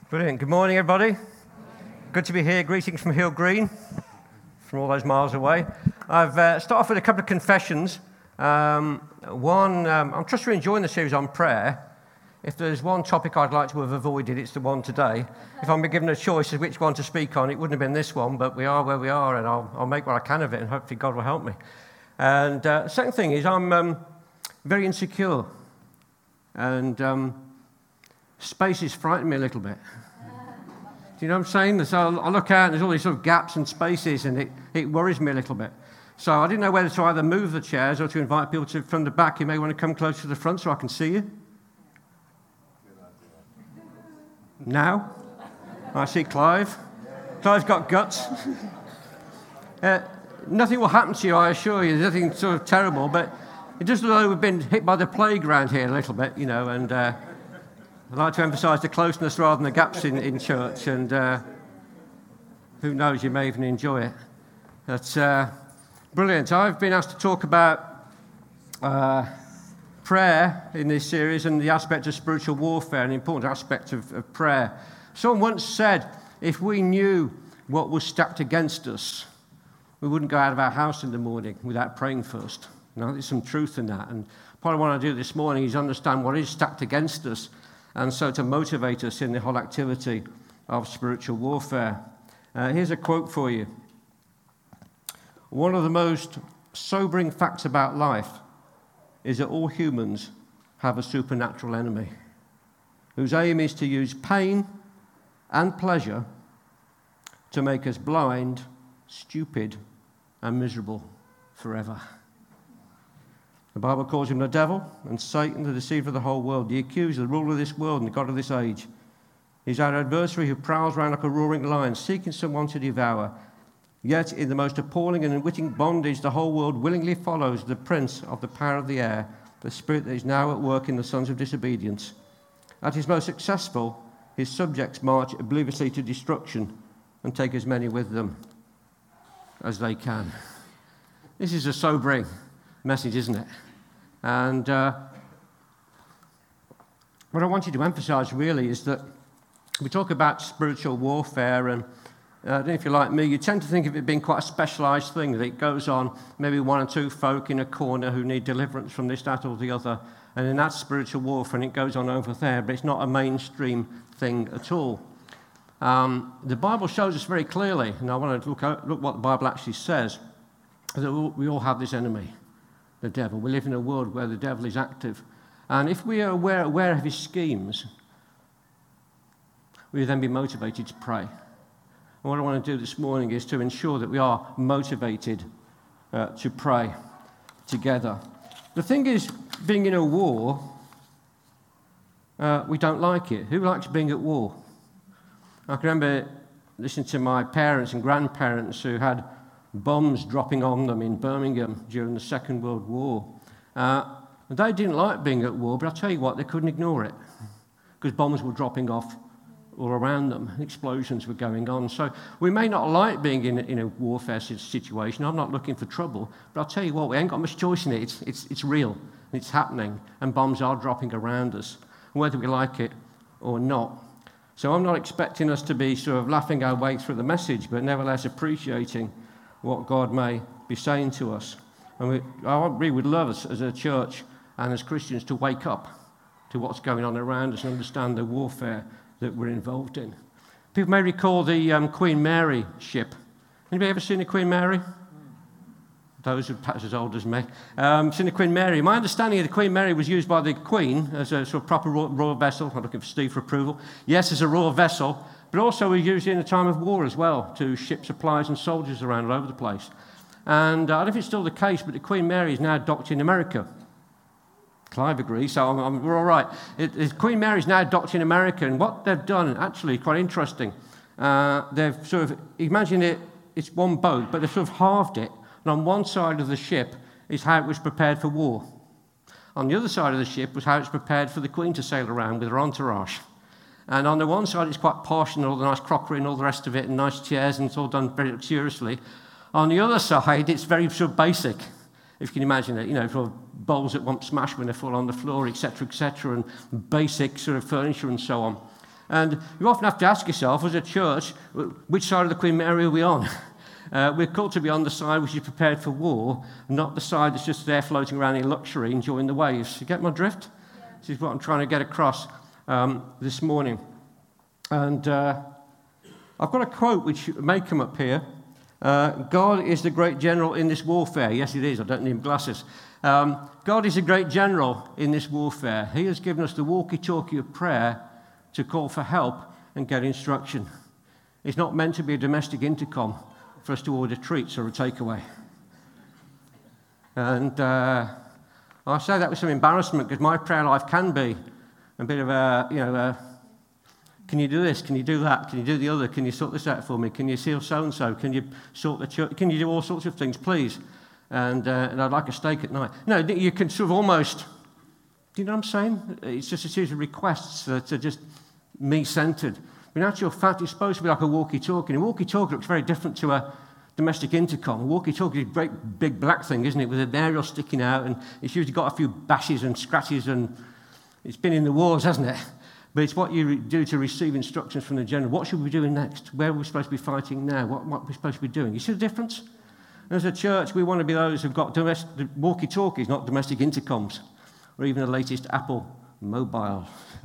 Brilliant. Good morning, everybody. Good to be here. Greetings from Hill Green, from all those miles away. I've started off with a couple of confessions. I'm trust you're enjoying the series on prayer. If there's one topic I'd like to have avoided, it's the one today. If I'm given a choice of which one to speak on, it wouldn't have been this one, but we are where we are, and I'll make what I can of it, and hopefully God will help me. And second thing is I'm very insecure, and spaces frighten me a little bit. Do you know what I'm saying? So I look out and there's all these sort of gaps and spaces, and it worries me a little bit. So I didn't know whether to either move the chairs or to invite people from the back. You may want to come closer to the front so I can see you. Now? I see Clive. Clive's got guts. Nothing will happen to you, I assure you. There's nothing sort of terrible, but it does look like we've been hit by the playground here a little bit, you know, and I'd like to emphasise the closeness rather than the gaps in church, and who knows, you may even enjoy it. That's brilliant. I've been asked to talk about prayer in this series and the aspect of spiritual warfare, an important aspect of prayer. Someone once said, if we knew what was stacked against us, we wouldn't go out of our house in the morning without praying first. You know, there's some truth in that. And part of what I do this morning is understand what is stacked against us, and so to motivate us in the whole activity of spiritual warfare. Here's a quote for you. One of the most sobering facts about life is that all humans have a supernatural enemy whose aim is to use pain and pleasure to make us blind, stupid, and miserable forever. The Bible calls him the devil and Satan, the deceiver of the whole world, the accuser, the ruler of this world and the god of this age. He's our adversary who prowls around like a roaring lion, seeking someone to devour. Yet, in the most appalling and unwitting bondage, the whole world willingly follows the prince of the power of the air, the spirit that is now at work in the sons of disobedience. At his most successful, his subjects march obliviously to destruction and take as many with them as they can. This is a sobering message, isn't it? And what I want you to emphasize really is that we talk about spiritual warfare, and I don't know if you're like me, you tend to think of it being quite a specialized thing, that it goes on maybe one or two folk in a corner who need deliverance from this, that, or the other, and then that's spiritual warfare, and it goes on over there, but it's not a mainstream thing at all. The Bible shows us very clearly, and I want to look what the Bible actually says, that we all have this enemy, the devil. We live in a world where the devil is active. And if we are aware of his schemes, we will then be motivated to pray. And what I want to do this morning is to ensure that we are motivated to pray together. The thing is, being in a war, we don't like it. Who likes being at war? I can remember listening to my parents and grandparents who had bombs dropping on them in Birmingham during the Second World War. They didn't like being at war, but I'll tell you what, they couldn't ignore it because bombs were dropping off all around them. Explosions were going on. So we may not like being in a warfare situation. I'm not looking for trouble, but I'll tell you what, we ain't got much choice in it. It's real. It's happening, and bombs are dropping around us, whether we like it or not. So I'm not expecting us to be sort of laughing our way through the message, but nevertheless appreciating what God may be saying to us. And I really would love us as a church and as Christians to wake up to what's going on around us and understand the warfare that we're involved in. People may recall the Queen Mary ship. Anybody ever seen the Queen Mary? Those who are perhaps as old as me. Seen the Queen Mary. My understanding of the Queen Mary was used by the Queen as a sort of proper royal vessel. I'm looking for Steve for approval. Yes, as a royal vessel, but also was used in a time of war as well to ship supplies and soldiers around all over the place. And I don't know if it's still the case, but the Queen Mary is now docked in America. Clive agrees, so we're all right. Queen Mary is now docked in America, and what they've done, actually, quite interesting. They've sort of, imagine it's one boat, but they've sort of halved it, and on one side of the ship is how it was prepared for war. On the other side of the ship was how it's prepared for the Queen to sail around with her entourage. And on the one side, it's quite posh and all the nice crockery and all the rest of it and nice chairs, and it's all done very luxuriously. On the other side, it's very sort of basic, if you can imagine it, you know, sort of bowls that won't smash when they fall on the floor, etc., and basic sort of furniture and so on. And you often have to ask yourself, as a church, which side of the Queen Mary are we on? We're called to be on the side which is prepared for war, not the side that's just there floating around in luxury, enjoying the waves. You get my drift? Yeah. This is what I'm trying to get across this morning. And I've got a quote which may come up here. God is the great general in this warfare. Yes, it is. I don't need glasses. God is a great general in this warfare. He has given us the walkie-talkie of prayer to call for help and get instruction. It's not meant to be a domestic intercom for us to order treats or a takeaway. And I say that with some embarrassment because my prayer life can be a bit of a, can you do this? Can you do that? Can you do the other? Can you sort this out for me? Can you seal so-and-so? Can you sort the church? Can you do all sorts of things, please? And I'd like a steak at night. No, you can sort of almost, do you know what I'm saying? It's just a series of requests that are just me-centered. But in actual fact, it's supposed to be like a walkie-talkie. And a walkie-talkie looks very different to a domestic intercom. A walkie-talkie is a great big black thing, isn't it, with an aerial sticking out, and it's usually got a few bashes and scratches, and it's been in the wars, hasn't it? But it's what you do to receive instructions from the general. What should we be doing next? Where are we supposed to be fighting now? What are we supposed to be doing? You see the difference? And as a church, we want to be those who've got walkie-talkies, not domestic intercoms, or even the latest Apple mobile.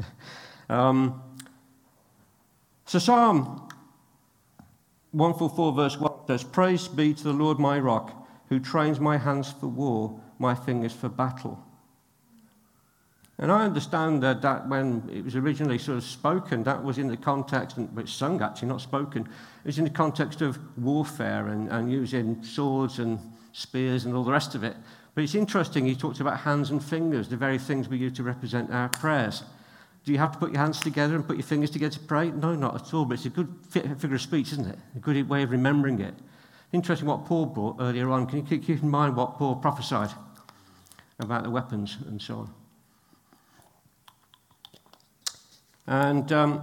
So Psalm 144 verse 1 says, "Praise be to the Lord my rock, who trains my hands for war, my fingers for battle." And I understand that when it was originally sort of spoken, that was in the context, and it's sung actually, not spoken, it was in the context of warfare and using swords and spears and all the rest of it. But it's interesting, he talks about hands and fingers, the very things we use to represent our prayers. Do you have to put your hands together and put your fingers together to pray? No, not at all, but it's a good figure of speech, isn't it? A good way of remembering it. Interesting what Paul brought earlier on. Can you keep in mind what Paul prophesied about the weapons and so on? And can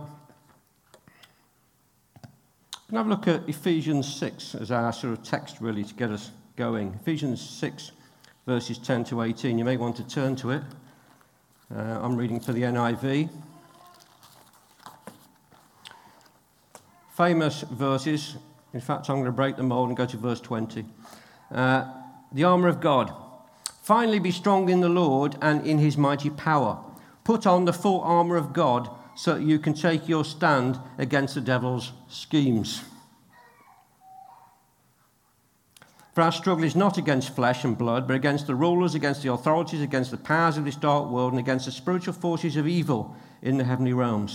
have a look at Ephesians 6 as our sort of text really to get us going. Ephesians 6 verses 10 to 18. You may want to turn to it. I'm reading for the NIV. Famous verses. In fact, I'm going to break the mold and go to verse 20. The armour of God. Finally, be strong in the Lord and in his mighty power. Put on the full armour of God so that you can take your stand against the devil's schemes. For our struggle is not against flesh and blood, but against the rulers, against the authorities, against the powers of this dark world, and against the spiritual forces of evil in the heavenly realms.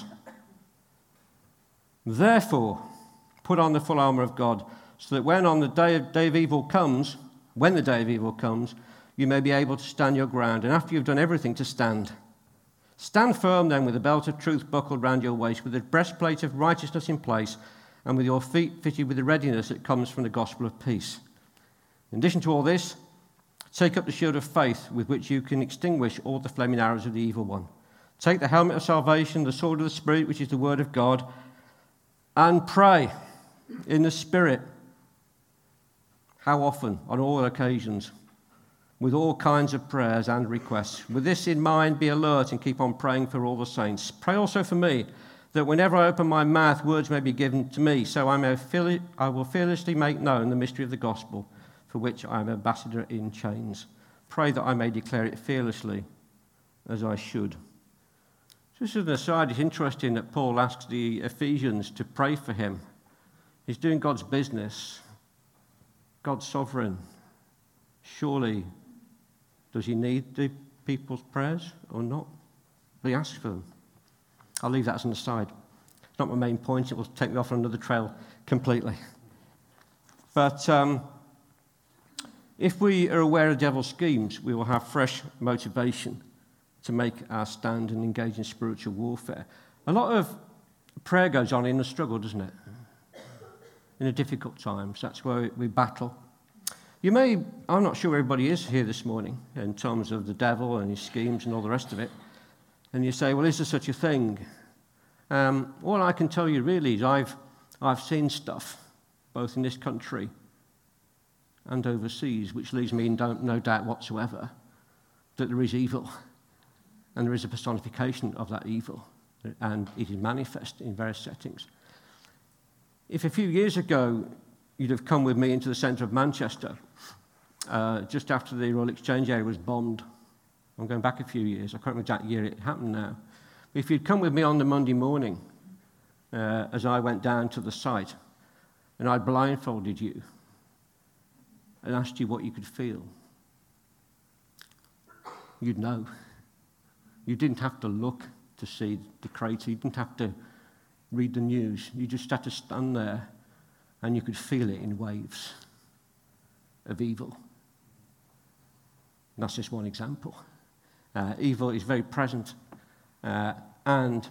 Therefore, put on the full armour of God, so that when the day of evil comes, you may be able to stand your ground, and after you've done everything, to stand. Stand firm then with the belt of truth buckled round your waist, with the breastplate of righteousness in place, and with your feet fitted with the readiness that comes from the gospel of peace. In addition to all this, take up the shield of faith with which you can extinguish all the flaming arrows of the evil one. Take the helmet of salvation, the sword of the Spirit, which is the word of God, and pray in the Spirit. How often? On all occasions, with all kinds of prayers and requests. With this in mind, be alert and keep on praying for all the saints. Pray also for me, that whenever I open my mouth, words may be given to me, so I will fearlessly make known the mystery of the gospel, for which I am ambassador in chains. Pray that I may declare it fearlessly, as I should. Just as an aside, it's interesting that Paul asks the Ephesians to pray for him. He's doing God's business. God's sovereign. Surely, does he need the people's prayers or not? But he asks for them. I'll leave that as an aside. It's not my main point. It will take me off on another trail completely. But if we are aware of the devil's schemes, we will have fresh motivation to make our stand and engage in spiritual warfare. A lot of prayer goes on in the struggle, doesn't it? In the difficult times. That's where we battle. I'm not sure everybody is here this morning in terms of the devil and his schemes and all the rest of it. And you say, well, is there such a thing? All I can tell you really is I've seen stuff, both in this country and overseas, which leaves me in no doubt whatsoever that there is evil, and there is a personification of that evil. and it is manifest in various settings. If a few years ago you'd have come with me into the centre of Manchester, just after the Royal Exchange area was bombed, I'm going back a few years, I can't remember exact year it happened now, but if you'd come with me on the Monday morning as I went down to the site, and I blindfolded you and asked you what you could feel, you'd know. You didn't have to look to see the crater. You didn't have to read the news. You just had to stand there and you could feel it in waves of evil. And that's just one example. Evil is very present and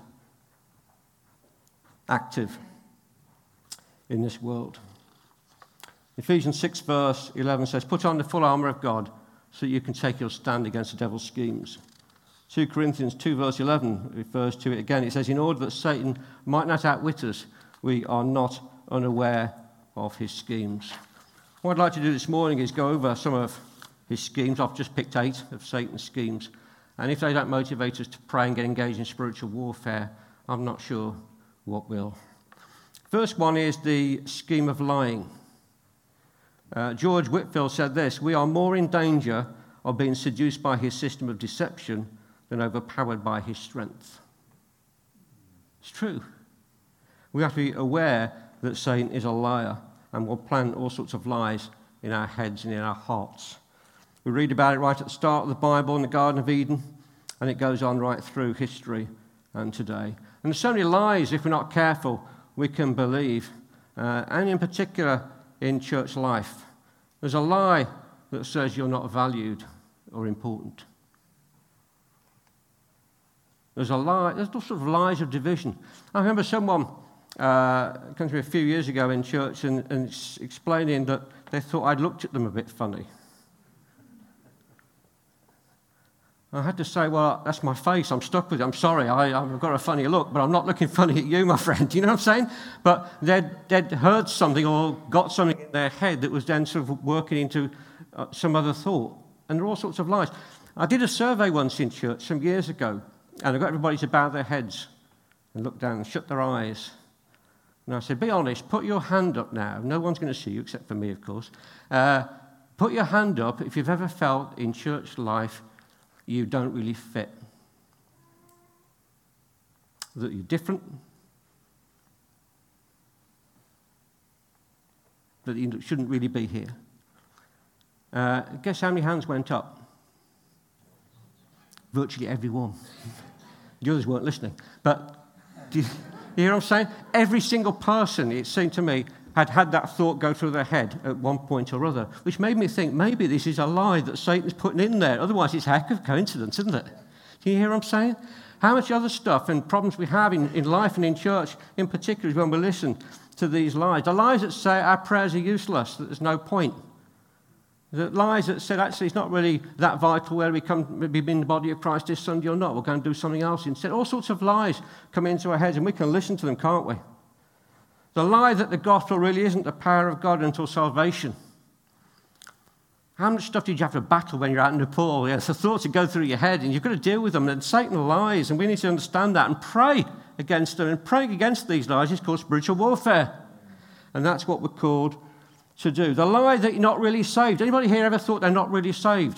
active in this world. Ephesians 6 verse 11 says, "Put on the full armour of God so that you can take your stand against the devil's schemes." 2 Corinthians 2 verse 11 refers to it again. It says, "In order that Satan might not outwit us, we are not unaware of his schemes." What I'd like to do this morning is go over some of his schemes. I've just picked 8 of Satan's schemes. And if they don't motivate us to pray and get engaged in spiritual warfare, I'm not sure what will. First one is the scheme of lying. George Whitefield said this: "We are more in danger of being seduced by his system of deception than overpowered by his strength." It's true. We have to be aware that Satan is a liar and will plant all sorts of lies in our heads and in our hearts. We read about it right at the start of the Bible in the Garden of Eden, and it goes on right through history and today. And there's so many lies, if we're not careful, we can believe, and in particular in church life. There's a lie that says you're not valued or important. There's a lie, there's all sorts of lies of division. I remember someone came to me a few years ago in church and explaining that they thought I'd looked at them a bit funny. I had to say, well, that's my face, I'm stuck with it, I'm sorry, I've got a funny look, but I'm not looking funny at you, my friend, you know what I'm saying? But they'd heard something or got something in their head that was then sort of working into some other thought. And there are all sorts of lies. I did a survey once in church some years ago, and I got everybody to bow their heads and look down and shut their eyes. And I said, be honest, put your hand up now. No one's going to see you, except for me, of course. Put your hand up if you've ever felt in church life you don't really fit, that you're different, that you shouldn't really be here. Guess how many hands went up? Virtually everyone. The others weren't listening. But do you hear what I'm saying? Every single person, it seemed to me, had that thought go through their head at one point or other, which made me think maybe this is a lie that Satan's putting in there. Otherwise, it's a heck of a coincidence, isn't it? Do you hear what I'm saying? How much other stuff and problems we have in life and in church, in particular, is when we listen to these lies. The lies that say our prayers are useless, that there's no point. The lies that said, actually, it's not really that vital whether we come be in the body of Christ this Sunday or not. We're going to do something else instead. All sorts of lies come into our heads, and we can listen to them, can't we? The lie that the gospel really isn't the power of God until salvation. How much stuff did you have to battle when you're out in Nepal? Yeah, the thoughts that go through your head, and you've got to deal with them. And Satan lies, and we need to understand that and pray against them. And praying against these lies is called spiritual warfare. And that's what we're called to do. The lie that you're not really saved. Anybody here ever thought they're not really saved?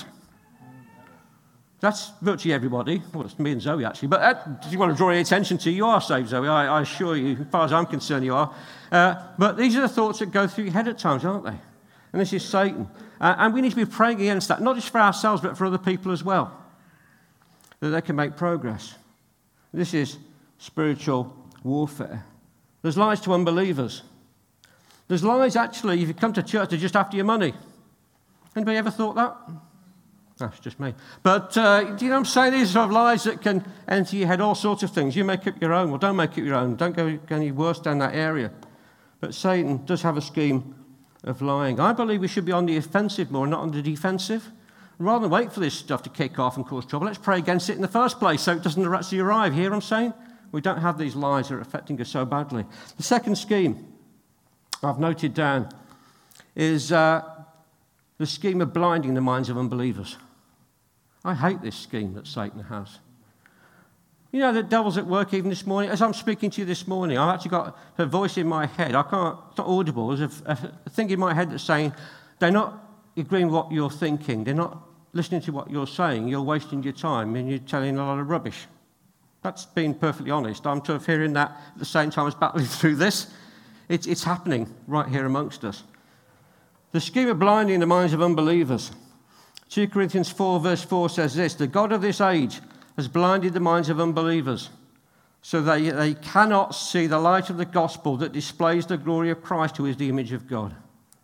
That's virtually everybody. Well, it's me and Zoe, actually. But do you want to draw any attention to? You are saved, Zoe. I assure you, as far as I'm concerned, you are. But these are the thoughts that go through your head at times, aren't they? And this is Satan. And we need to be praying against that, not just for ourselves, but for other people as well, that they can make progress. This is spiritual warfare. There's lies to unbelievers. There's lies, actually, if you come to church, they're just after your money. Anybody ever thought that? That's just me. But do you know what I'm saying? These are sort of lies that can enter your head, all sorts of things. You make up your own. Well, don't make up your own. Don't go any worse down that area. But Satan does have a scheme of lying. I believe we should be on the offensive more, not on the defensive. Rather than wait for this stuff to kick off and cause trouble, let's pray against it in the first place so it doesn't actually arrive. Hear what I'm saying? We don't have these lies that are affecting us so badly. The second scheme I've noted down is the scheme of blinding the minds of unbelievers. I hate this scheme that Satan has. You know, the devil's at work even this morning. As I'm speaking to you this morning, I've actually got a voice in my head. It's not audible. There's a thing in my head that's saying, they're not agreeing with what you're thinking. They're not listening to what you're saying. You're wasting your time and you're telling a lot of rubbish. That's being perfectly honest. I'm sort of hearing that at the same time as battling through this. It's happening right here amongst us. The scheme of blinding the minds of unbelievers. 2 Corinthians 4 verse 4 says this, the God of this age has blinded the minds of unbelievers, so they cannot see the light of the gospel that displays the glory of Christ, who is the image of God.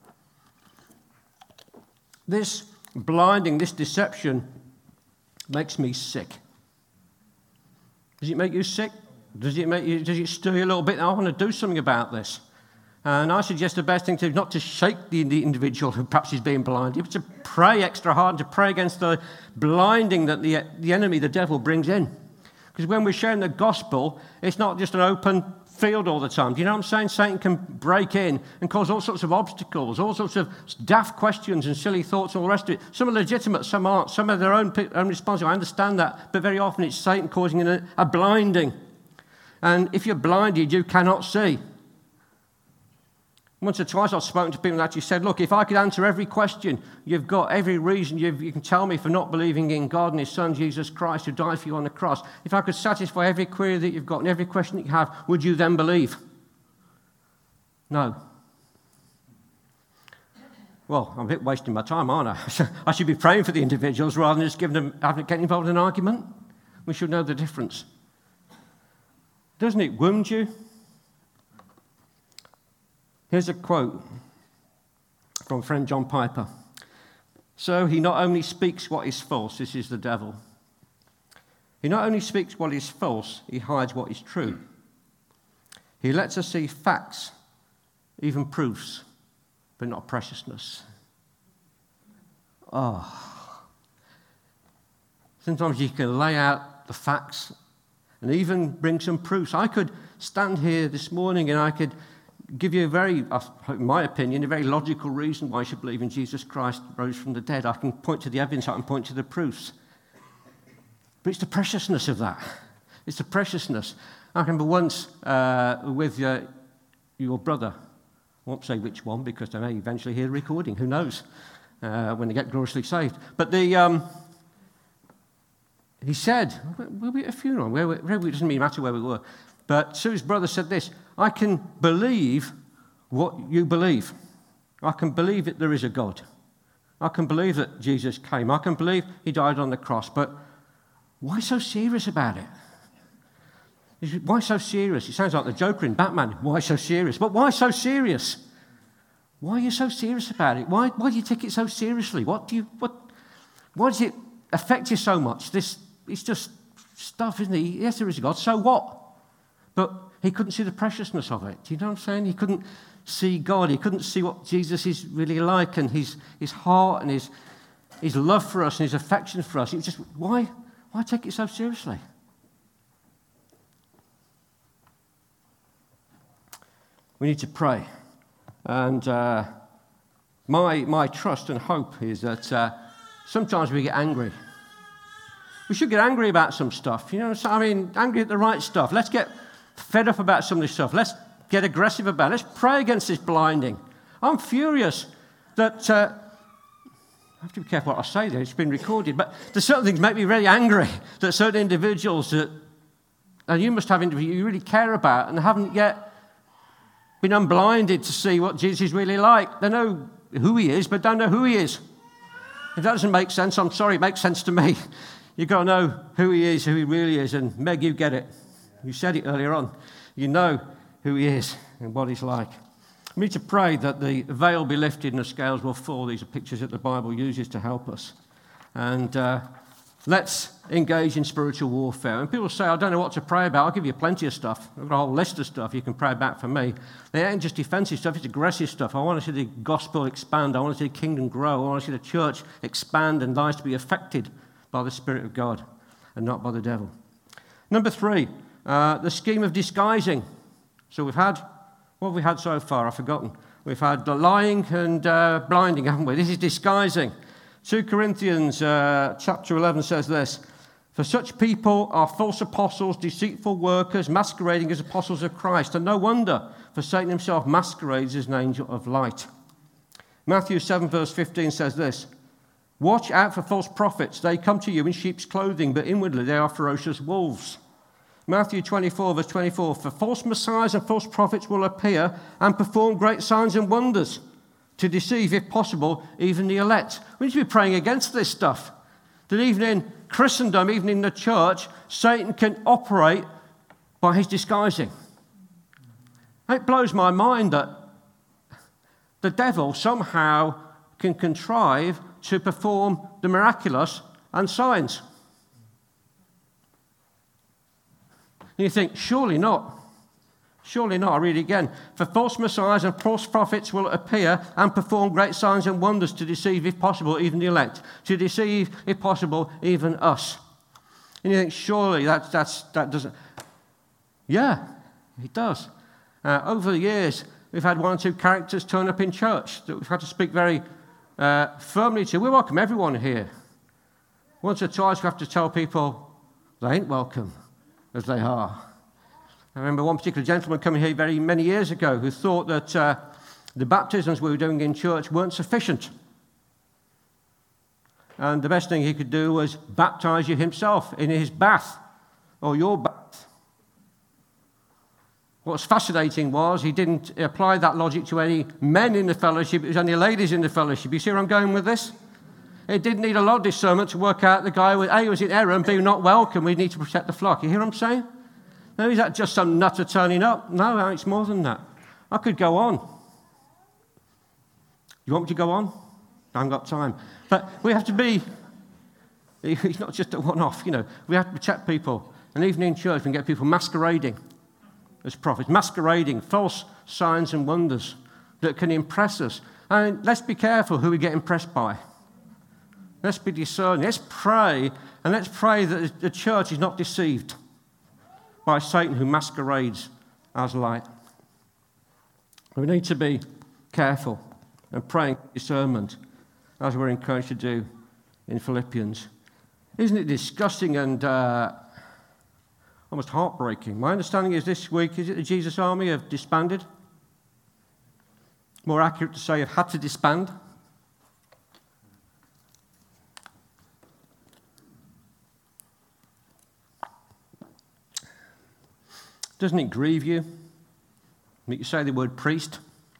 This blinding, this deception makes me sick. Does it make you sick? Does it stir you a little bit? I want to do something about this. And I suggest the best thing to do is not to shake the individual who perhaps is being blinded, but to pray extra hard, to pray against the blinding that the enemy, the devil, brings in. Because when we're sharing the gospel, it's not just an open field all the time. Do you know what I'm saying? Satan can break in and cause all sorts of obstacles, all sorts of daft questions and silly thoughts and all the rest of it. Some are legitimate, some aren't. Some are their own responsibility. I understand that. But very often it's Satan causing a blinding. And if you're blinded, you cannot see. Once or twice I've spoken to people that actually said, look, if I could answer every question, you've got every reason you can tell me for not believing in God and his son, Jesus Christ, who died for you on the cross. If I could satisfy every query that you've got and every question that you have, would you then believe? No. Well, I'm a bit wasting my time, aren't I? I should be praying for the individuals rather than just getting involved in an argument. We should know the difference. Doesn't it wound you? Here's a quote from friend John Piper. So he not only speaks what is false, this is the devil. He not only speaks what is false, he hides what is true. He lets us see facts, even proofs, but not preciousness. Sometimes you can lay out the facts and even bring some proofs. I could stand here this morning and I could give you in my opinion, a very logical reason why you should believe in Jesus Christ rose from the dead. I can point to the evidence, I can point to the proofs. But it's the preciousness of that. It's the preciousness. I remember once with your brother, I won't say which one because they may eventually hear the recording, who knows, when they get gloriously saved. But he said, we'll be at a funeral, it doesn't really matter where we were, but Sue's brother said this, I can believe what you believe. I can believe that there is a God. I can believe that Jesus came. I can believe he died on the cross. But why so serious about it? Why so serious? It sounds like the Joker in Batman. Why so serious? But why so serious? Why are you so serious about it? Why do you take it so seriously? Why does it affect you so much? It's just stuff, isn't it? Yes, there is a God. So what? But he couldn't see the preciousness of it. Do you know what I'm saying? He couldn't see God. He couldn't see what Jesus is really like and his heart and his love for us and his affection for us. It was just, why take it so seriously? We need to pray. And my trust and hope is that sometimes we get angry. We should get angry about some stuff. You know, angry at the right stuff. Let's get fed up about some of this stuff. Let's get aggressive about it. Let's pray against this blinding. I'm furious that... I have to be careful what I say there. It's been recorded. But there's certain things make me really angry that certain individuals that... And you must have individuals you really care about and haven't yet been unblinded to see what Jesus is really like. They know who he is, but don't know who he is. If that doesn't make sense, I'm sorry, it makes sense to me. You've got to know who he is, who he really is. And Meg, you get it. You said it earlier on. You know who he is and what he's like. We need to pray that the veil be lifted and the scales will fall. These are pictures that the Bible uses to help us. And let's engage in spiritual warfare. And people say, I don't know what to pray about. I'll give you plenty of stuff. I've got a whole list of stuff you can pray about for me. They ain't just defensive stuff, it's aggressive stuff. I want to see the gospel expand. I want to see the kingdom grow. I want to see the church expand and lives to be affected by the Spirit of God and not by the devil. Number 3, the scheme of disguising. So what have we had so far? I've forgotten. We've had the lying and blinding, haven't we? This is disguising. 2 Corinthians chapter 11 says this, For such people are false apostles, deceitful workers, masquerading as apostles of Christ. And no wonder, for Satan himself masquerades as an angel of light. Matthew 7 verse 15 says this, watch out for false prophets. They come to you in sheep's clothing, but inwardly they are ferocious wolves. Matthew 24 verse 24, for false messiahs and false prophets will appear and perform great signs and wonders to deceive, if possible, even the elect. We need to be praying against this stuff. That even in Christendom, even in the church, Satan can operate by his disguising. It blows my mind that the devil somehow can contrive to perform the miraculous and signs. And you think, surely not. Surely not. I read it again. For false messiahs and false prophets will appear and perform great signs and wonders to deceive, if possible, even the elect. To deceive, if possible, even us. And you think, surely that doesn't... Yeah, it does. Over the years, we've had one or two characters turn up in church that we've had to speak very firmly to. We welcome everyone here. Once or twice, we have to tell people they ain't welcome as they are. I remember one particular gentleman coming here very many years ago who thought that the baptisms we were doing in church weren't sufficient. And the best thing he could do was baptize you himself in his bath or your bath. What's fascinating was he didn't apply that logic to any men in the fellowship, it was only ladies in the fellowship. You see where I'm going with this? It didn't need a lot of discernment to work out the guy with A was in error and B not welcome. We need to protect the flock. You hear what I'm saying? No, is that just some nutter turning up? No, it's more than that. I could go on. You want me to go on? I haven't got time. But we have to be, it's not just a one-off, We have to protect people. And even in church, we can get people masquerading as prophets, masquerading false signs and wonders that can impress us. And let's be careful who we get impressed by. Let's be discerning. Let's pray, and let's pray that the church is not deceived by Satan who masquerades as light. We need to be careful and praying discernment as we're encouraged to do in Philippians. Isn't it disgusting and almost heartbreaking? My understanding is this week, is it the Jesus Army have disbanded? More accurate to say, have had to disband. Doesn't it grieve you? Make you say the word priest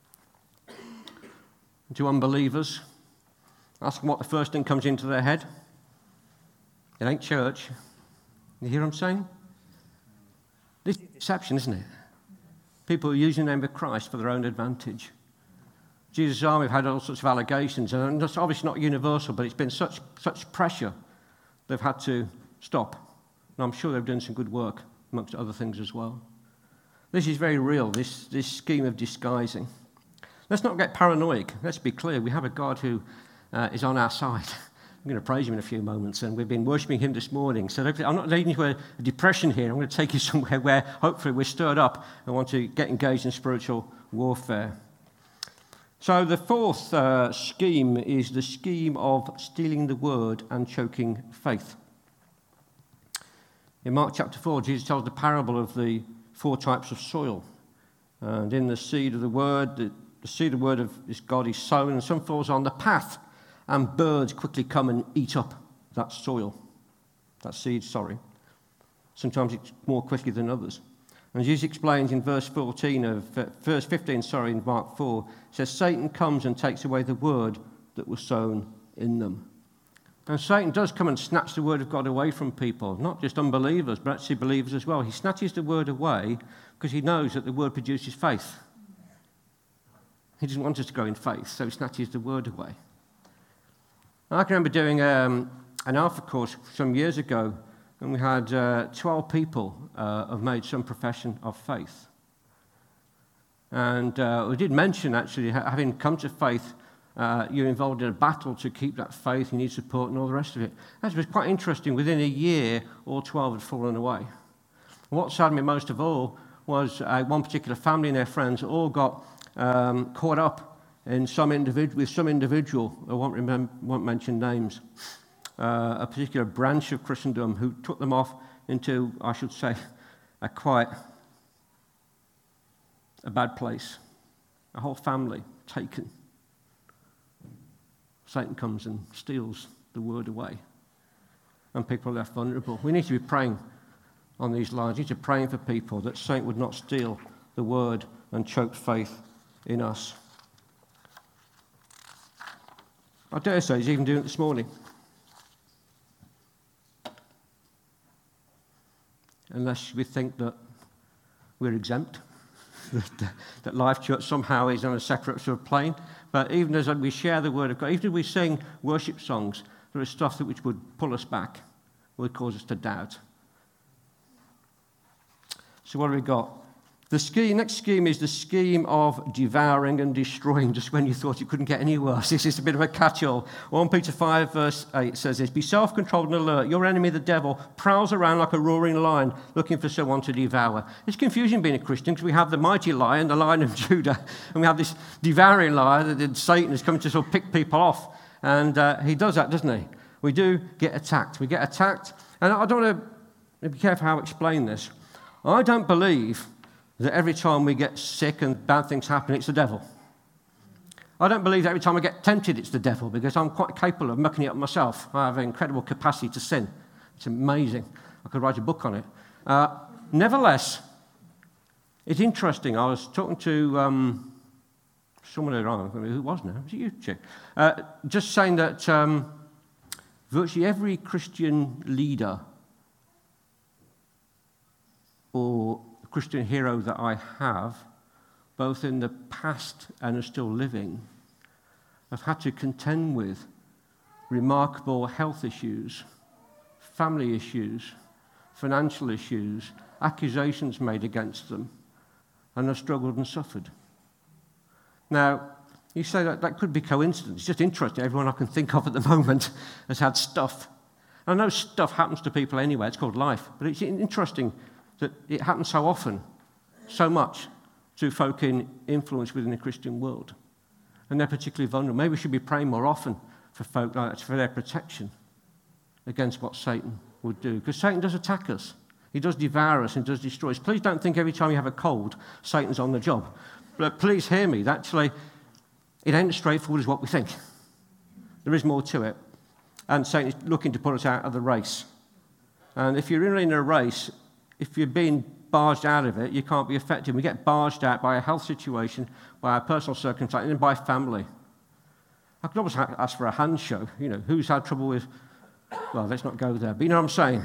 to unbelievers? Ask them what the first thing comes into their head. It ain't church. You hear what I'm saying? This is deception, isn't it? People are using the name of Christ for their own advantage. Jesus' Army have had all sorts of allegations, and it's obviously not universal, but it's been such pressure they've had to stop. And I'm sure they've done some good work, amongst other things as well. This is very real, this scheme of disguising. Let's not get paranoid. Let's be clear. We have a God who is on our side. I'm going to praise him in a few moments, and we've been worshipping him this morning. So I'm not leading you to a depression here. I'm going to take you somewhere where hopefully we're stirred up and want to get engaged in spiritual warfare. So the fourth scheme is the scheme of stealing the word and choking faith. In Mark chapter 4, Jesus tells the parable of the 4 types of soil. And in the seed of the word, the seed of the word of this God is sown, and some falls on the path, and birds quickly come and eat up that soil, that seed, Sometimes it's more quickly than others. And Jesus explains in verse 15 in Mark 4, it says, Satan comes and takes away the word that was sown in them. And Satan does come and snatch the word of God away from people, not just unbelievers, but actually believers as well. He snatches the word away because he knows that the word produces faith. He doesn't want us to go in faith, so he snatches the word away. And I can remember doing an Alpha course some years ago, and we had 12 people have made some profession of faith. And we did mention, actually, having come to faith, you're involved in a battle to keep that faith, you need support and all the rest of it. That was quite interesting. Within a year, all 12 had fallen away. And what saddened me most of all was one particular family and their friends all got caught up in with some individual, I won't mention names, a particular branch of Christendom who took them off into, I should say, a bad place. A whole family taken. Satan comes and steals the word away. And people are left vulnerable. We need to be praying on these lines. We need to be praying for people that Satan would not steal the word and choke faith in us. I dare say he's even doing it this morning. Unless we think that we're exempt, that Life Church somehow is on a separate sort of plane. But even as we share the word of God, even as we sing worship songs, there is stuff that which would pull us back, would cause us to doubt. So what have we got? The next scheme is the scheme of devouring and destroying, just when you thought it couldn't get any worse. This is a bit of a catch-all. 1 Peter 5, verse 8 says this, "Be self-controlled and alert. Your enemy, the devil, prowls around like a roaring lion, looking for someone to devour." It's confusing being a Christian, because we have the mighty lion, the Lion of Judah, and we have this devouring lion that Satan is coming to sort of pick people off. And he does that, doesn't he? We do get attacked. We get attacked. And I don't want to be careful how I explain this. I don't believe that every time we get sick and bad things happen, it's the devil. I don't believe that every time I get tempted, it's the devil, because I'm quite capable of mucking it up myself. I have an incredible capacity to sin. It's amazing. I could write a book on it. Nevertheless, it's interesting. I was talking to someone earlier on, who was now? Was it you, Chick? Just saying that virtually every Christian leader or Christian hero that I have, both in the past and are still living, have had to contend with remarkable health issues, family issues, financial issues, accusations made against them, and have struggled and suffered. Now, you say that could be coincidence. It's just interesting. Everyone I can think of at the moment has had stuff. I know stuff happens to people anyway. It's called life. But it's interesting that it happens so often, so much, to folk in influence within the Christian world. And they're particularly vulnerable. Maybe we should be praying more often for folk like that, for their protection against what Satan would do. Because Satan does attack us. He does devour us and does destroy us. Please don't think every time you have a cold, Satan's on the job. But please hear me. Actually, it ain't as straightforward as what we think. There is more to it. And Satan is looking to put us out of the race. And if you're really in a race, if you're being barged out of it, you can't be effective. We get barged out by a health situation, by a personal circumstance, and by family. I could almost ask for a hand show. You know, who's had trouble with... Well, let's not go there. But you know what I'm saying?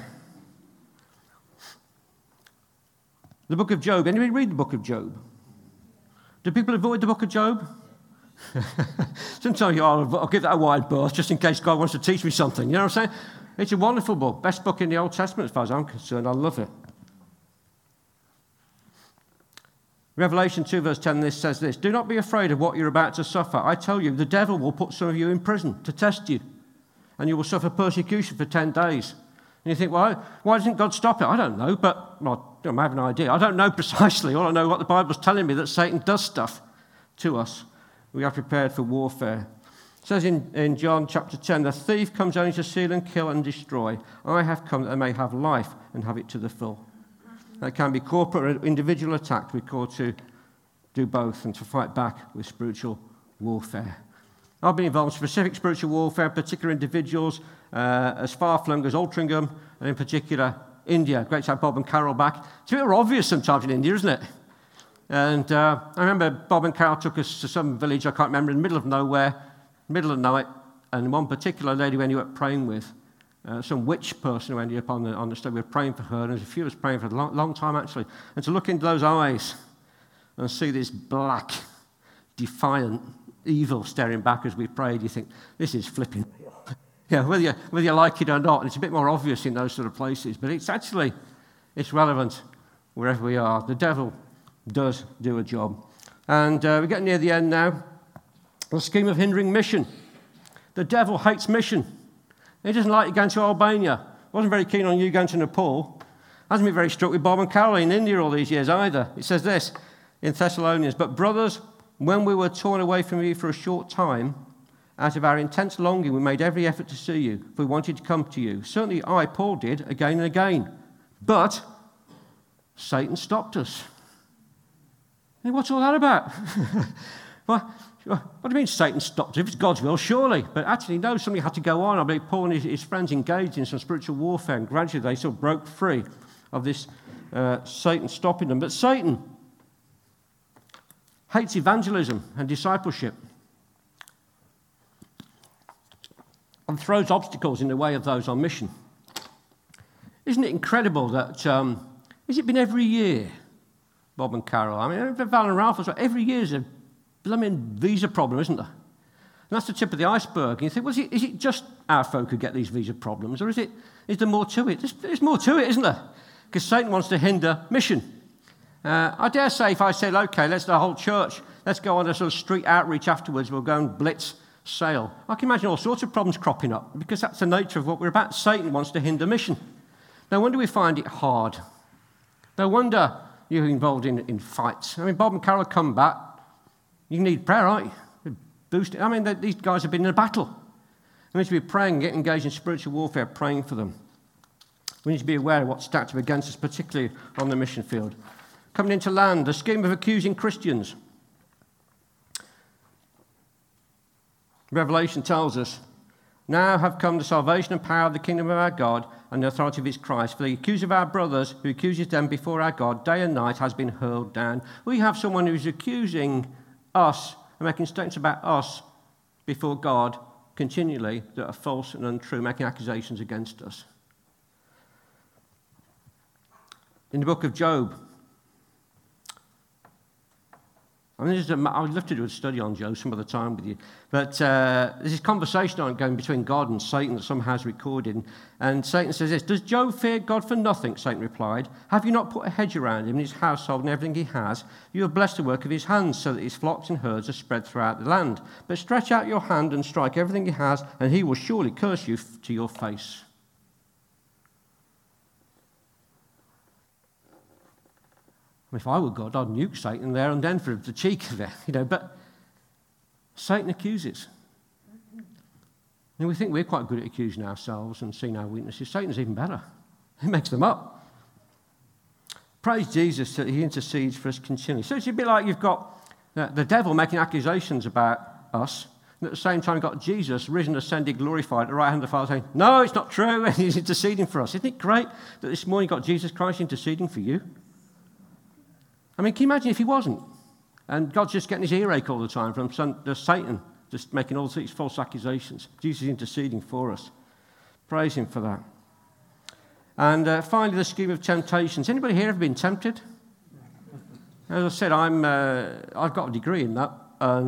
The book of Job. Anybody read the book of Job? Do people avoid the book of Job? Sometimes I'll give that a wide berth just in case God wants to teach me something. You know what I'm saying? It's a wonderful book. Best book in the Old Testament as far as I'm concerned. I love it. Revelation 2 verse 10 this says this, "Do not be afraid of what you're about to suffer. I tell you, the devil will put some of you in prison to test you, and you will suffer persecution for 10 days. And you think, well, why doesn't God stop it? I don't know, but well, I have an idea. I don't know precisely. All I know what the Bible's telling me, that Satan does stuff to us. We are prepared for warfare. It says in John chapter 10, "The thief comes only to steal and kill and destroy. I have come that they may have life and have it to the full." That can be corporate or individual attack. We're called to do both and to fight back with spiritual warfare. I've been involved in specific spiritual warfare, particular individuals, as far-flung as Altrincham, and in particular India. Great to have Bob and Carol back. It's a bit more obvious sometimes in India, isn't it? And I remember Bob and Carol took us to some village, I can't remember, in the middle of nowhere, middle of the night, and one particular lady we ended up praying with, some witch person who ended up on the stage. We were praying for her, and there's a few of us praying for a long time, actually. And to look into those eyes and see this black, defiant, evil staring back as we prayed, you think, this is flipping real. Yeah, whether you like it or not, and it's a bit more obvious in those sort of places, but it's relevant wherever we are. The devil does do a job. And we're getting near the end now. The scheme of hindering mission. The devil hates mission. He doesn't like you going to Albania. Wasn't very keen on you going to Nepal. Hasn't been very struck with Bob and Carol in India all these years either. It says this in Thessalonians, "But brothers, when we were torn away from you for a short time, Out of our intense longing, we made every effort to see you, for we wanted to come to you. Certainly I, Paul, did again and again. But Satan stopped us. Hey, what's all that about? What do you mean Satan stopped us? If it's God's will, surely. But actually, no, something had to go on. I believe Paul and his friends engaged in some spiritual warfare, and gradually they sort of broke free of this Satan stopping them. But Satan hates evangelism and discipleship, and throws obstacles in the way of those on mission. Isn't it incredible that, has it been every year, Bob and Carol? I mean, Val and Ralph as well, every year is a blooming visa problem, isn't there? And that's the tip of the iceberg. And you think, well, is it just our folk who get these visa problems, or is there more to it? There's more to it, isn't there? Because Satan wants to hinder mission. I dare say if I said, okay, the whole church, let's go on a sort of street outreach afterwards, we'll go and blitz sale. I can imagine all sorts of problems cropping up, because that's the nature of what we're about. Satan wants to hinder mission. No wonder we find it hard. No wonder you're involved in fights. I mean, Bob and Carol come back. You need prayer, aren't you? Boost it. I mean, these guys have been in a battle. We need to be praying, get engaged in spiritual warfare, praying for them. We need to be aware of what's stacked up against us, particularly on the mission field. Coming into land, the scheme of accusing Christians. Revelation tells us, now have come the salvation and power of the kingdom of our God and the authority of his Christ. For the accuser of our brothers, who accuses them before our God day and night, has been hurled down. We have someone who's accusing us and making statements about us before God continually that are false and untrue, making accusations against us. In the book of Job, I would love to do a study on Job some other time with you, but there's this conversation going between God and Satan that somehow is recorded, and Satan says this, does Job fear God for nothing? Satan replied, have you not put a hedge around him and his household and everything he has? You have blessed the work of his hands, so that his flocks and herds are spread throughout the land. But stretch out your hand and strike everything he has, and he will surely curse you to your face. If I were God, I'd nuke Satan there and then for the cheek of it, but Satan accuses. And we think we're quite good at accusing ourselves and seeing our weaknesses. Satan's even better. He makes them up. Praise Jesus that he intercedes for us continually. So it's a bit like you've got the devil making accusations about us, and at the same time you've got Jesus, risen, ascended, glorified, at the right hand of the Father saying, no, it's not true, and he's interceding for us. Isn't it great that this morning you've got Jesus Christ interceding for you? I mean, can you imagine if he wasn't? And God's just getting his earache all the time from Satan, just making all these false accusations. Jesus is interceding for us. Praise him for that. And finally, the scheme of temptations. Anybody here ever been tempted? As I said, I've got a degree in that.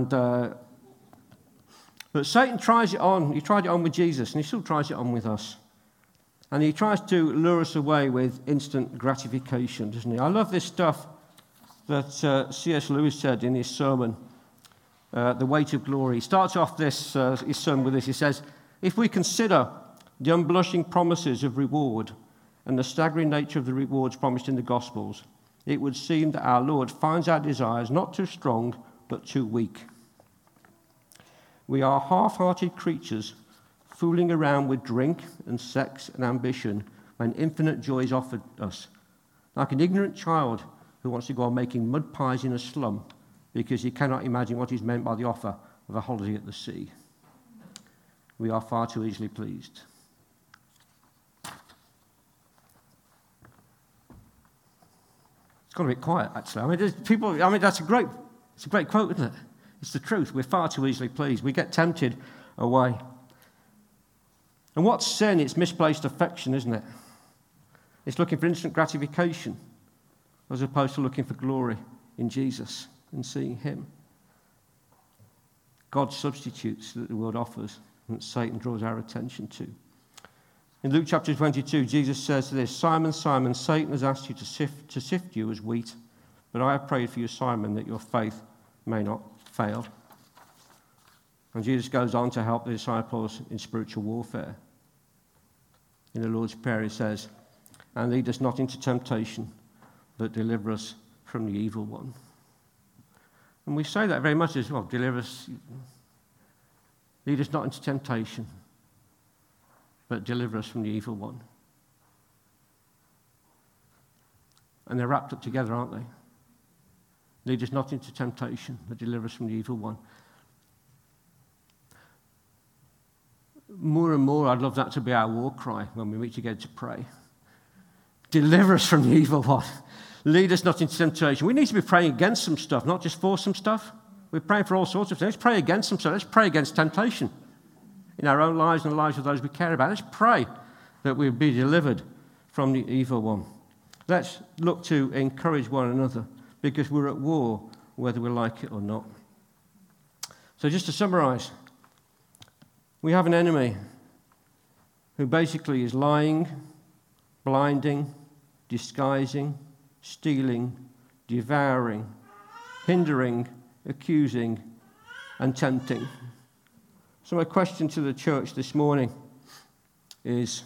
But Satan tries it on. He tried it on with Jesus, and he still tries it on with us. And he tries to lure us away with instant gratification, doesn't he? I love this stuff that C.S. Lewis said in his sermon, The Weight of Glory. He starts off his sermon with this. He says, if we consider the unblushing promises of reward and the staggering nature of the rewards promised in the Gospels, it would seem that our Lord finds our desires not too strong, but too weak. We are half-hearted creatures fooling around with drink and sex and ambition when infinite joy is offered us, like an ignorant child who wants to go on making mud pies in a slum because he cannot imagine what is meant by the offer of a holiday at the sea. We are far too easily pleased. It's got a bit quiet, actually. I mean, it's a great quote, isn't it? It's the truth. We're far too easily pleased. We get tempted away. And what's sin? It's misplaced affection, isn't it? It's looking for instant gratification, as opposed to looking for glory in Jesus and seeing him. God substitutes that the world offers and that Satan draws our attention to. In Luke chapter 22, Jesus says this, Simon, Simon, Satan has asked you to sift you as wheat, but I have prayed for you, Simon, that your faith may not fail. And Jesus goes on to help the disciples in spiritual warfare. In the Lord's Prayer, he says, and lead us not into temptation, but deliver us from the evil one. And we say that very much as well, deliver us. Lead us not into temptation, but deliver us from the evil one. And they're wrapped up together, aren't they? Lead us not into temptation, but deliver us from the evil one. More and more, I'd love that to be our war cry when we meet together to pray. Deliver us from the evil one. Lead us not into temptation. We need to be praying against some stuff, not just for some stuff. We're praying for all sorts of things. Let's pray against some stuff. Let's pray against temptation in our own lives and the lives of those we care about. Let's pray that we'll be delivered from the evil one. Let's look to encourage one another because we're at war, whether we like it or not. So just to summarize, we have an enemy who basically is lying, blinding, disguising, stealing, devouring, hindering, accusing, and tempting. So my question to the church this morning is,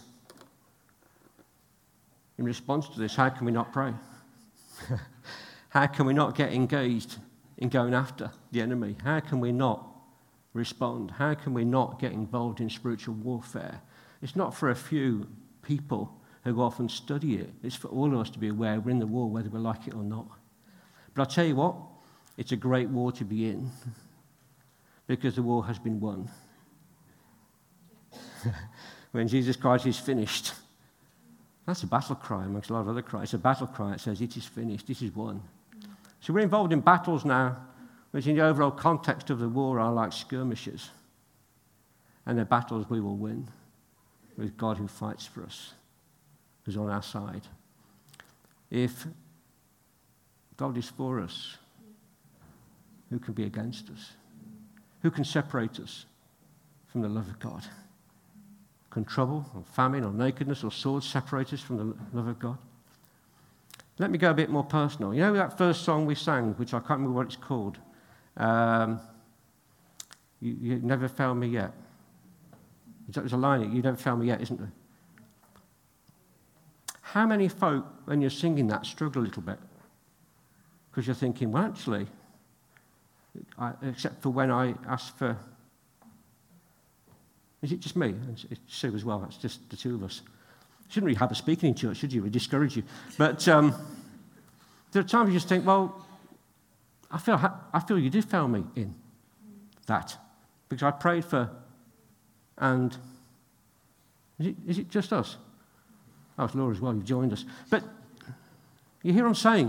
in response to this, how can we not pray? How can we not get engaged in going after the enemy? How can we not respond? How can we not get involved in spiritual warfare? It's not for a few people who often study it. It's for all of us to be aware we're in the war, whether we like it or not. But I'll tell you what, it's a great war to be in because the war has been won. When Jesus Christ is finished, that's a battle cry amongst a lot of other cries. It's a battle cry. It says, it is finished, it is won. So we're involved in battles now, which in the overall context of the war are like skirmishes. And they're battles we will win with God who fights for us, who's on our side. If God is for us, who can be against us? Who can separate us from the love of God? Can trouble or famine or nakedness or sword separate us from the love of God? Let me go a bit more personal. You know that first song we sang, which I can't remember what it's called? You never found me yet. There's a line, you never found me yet, isn't there? How many folk, when you're singing that, struggle a little bit? Because you're thinking, well, actually, except for when I ask for... Is it just me? It's Sue as well. That's just the two of us. Shouldn't really have a speaking in church, should you? It would discourage you. But there are times you just think, well, I feel you did fail me in that. Because I prayed for... And is it just us? Oh, it's Laura as well. You've joined us. But you hear what I'm saying?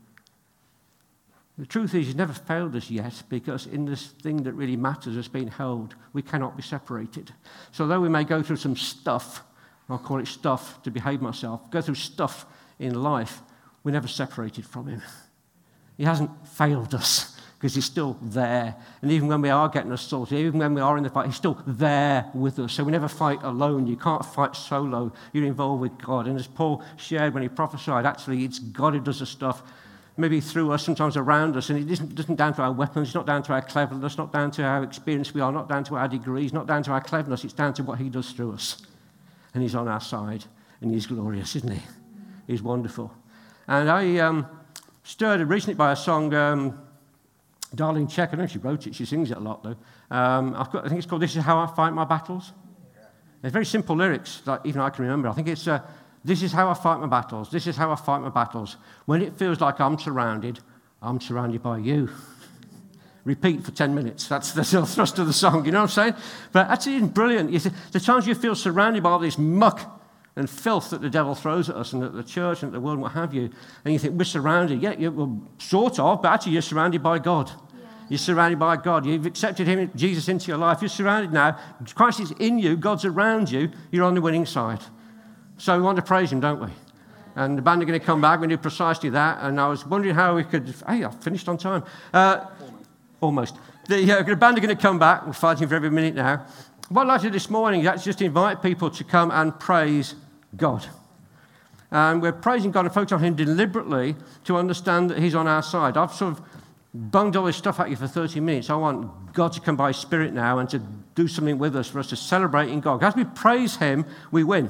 The truth is, he's never failed us yet, because in this thing that really matters as being held, we cannot be separated. So though we may go through some stuff, I'll call it stuff to behave myself, go through stuff in life, we're never separated from him. He hasn't failed us, because he's still there. And even when we are getting assaulted, even when we are in the fight, he's still there with us. So we never fight alone. You can't fight solo. You're involved with God. And as Paul shared when he prophesied, actually, it's God who does the stuff, maybe through us, sometimes around us. And it isn't down to our weapons. It's not down to our cleverness, not down to how experienced we are, not down to our degrees, not down to our cleverness. It's down to what he does through us. And he's on our side. And he's glorious, isn't he? He's wonderful. And I stirred recently by a song... Darlene Check, I don't know if she wrote it, she sings it a lot though. I think it's called This Is How I Fight My Battles. It's very simple lyrics, like even I can remember. I think it's, this is how I fight my battles, this is how I fight my battles. When it feels like I'm surrounded by you. Repeat for 10 minutes, that's the thrust of the song, you know what I'm saying? But actually it's brilliant. You see, the times you feel surrounded by all this muck and filth that the devil throws at us and at the church and at the world and what have you, and you think, we're surrounded. Yeah, well, sort of, but actually you're surrounded by God. Yeah. You're surrounded by God. You've accepted him, Jesus, into your life. You're surrounded now. Christ is in you. God's around you. You're on the winning side. So we want to praise him, don't we? Yeah. And the band are going to come back. We do precisely that. And I was wondering how we could... Hey, I finished on time. Almost. The band are going to come back. We're fighting for every minute now. What I'd like to do this morning is just invite people to come and praise God. And we're praising God and focusing on him deliberately to understand that he's on our side. I've sort of bunged all this stuff at you for 30 minutes. I want God to come by his Spirit now and to do something with us, for us to celebrate in God. As we praise him, we win.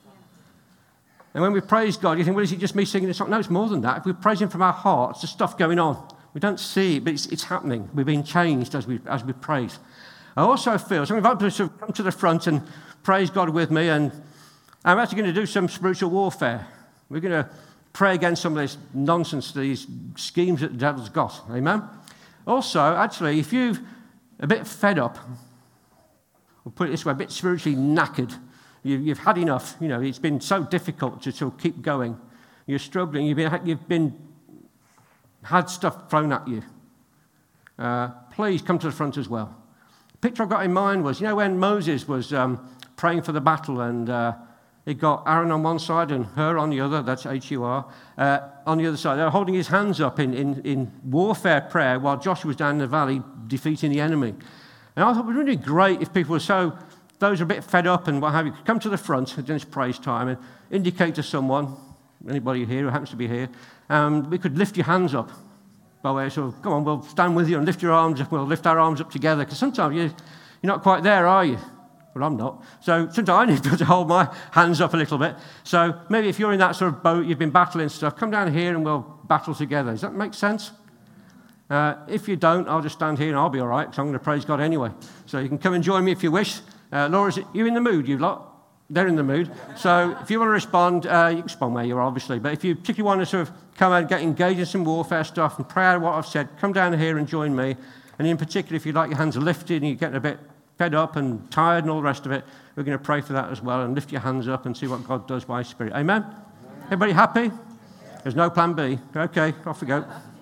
And when we praise God, you think, well, is it just me singing a song? No, it's more than that. If we praise him from our hearts, there's stuff going on. We don't see it, but it's happening. We're being changed as we praise. I also feel, so I'm invited to come to the front and praise God with me, and I'm actually going to do some spiritual warfare. We're going to pray against some of this nonsense, these schemes that the devil's got. Amen? Also, actually, if you're a bit fed up, we'll put it this way, a bit spiritually knackered, you've had enough, it's been so difficult to keep going, you're struggling, you've been had stuff thrown at you, please come to the front as well. The picture I got in mind was, when Moses was praying for the battle, and he got Aaron on one side and Hur on the other, that's H-U-R, on the other side. They were holding his hands up in warfare prayer while Joshua was down in the valley defeating the enemy. And I thought it would really be great if people were those are a bit fed up and what have you, could come to the front during this praise time and indicate to someone, anybody here who happens to be here, we could lift your hands up by way of sort of, come on, we'll stand with you and lift your arms up, we'll lift our arms up together, because sometimes you're not quite there, are you? Well, I'm not. So sometimes I need to hold my hands up a little bit. So maybe if you're in that sort of boat, you've been battling stuff, come down here and we'll battle together. Does that make sense? If you don't, I'll just stand here and I'll be all right, because I'm going to praise God anyway. So you can come and join me if you wish. Laura, you in the mood, you lot? They're in the mood. So if you want to respond, you can respond where you are, obviously. But if you particularly want to sort of come and get engaged in some warfare stuff and pray out what I've said, come down here and join me. And in particular, if you'd like your hands lifted and you're getting a bit fed up and tired and all the rest of it, we're going to pray for that as well and lift your hands up and see what God does by His Spirit. Amen? Everybody happy? There's no plan B. Okay, off we go.